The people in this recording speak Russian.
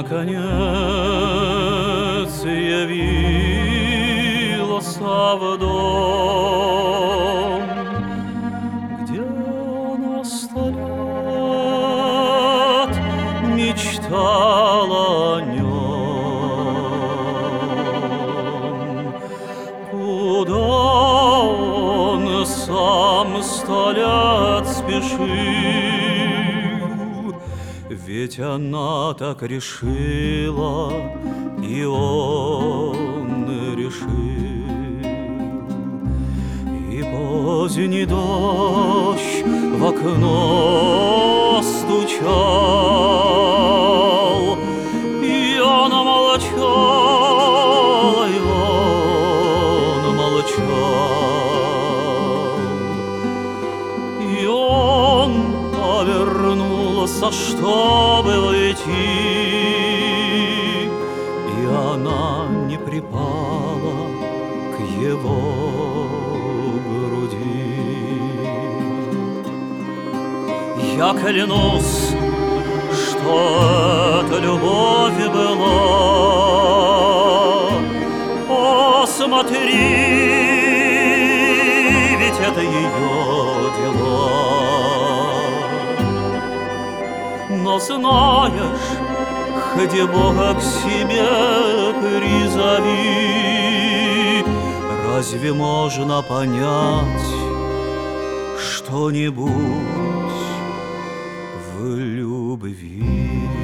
наконец явилась в дом, где она 100 лет мечтала о нем. Куда он сам 100 лет спешил, ведь она так решила, и он решил. И поздний дождь в окно стучал, и он молчал, и он молчал. И он повернулся, чтобы уйти, и она не припала к его груди. Я клянусь, что это любовь была. О, смотри, ведь это ее дела. Но знаешь, хоть Бога к себе призови, разве можно понять что-нибудь в любви?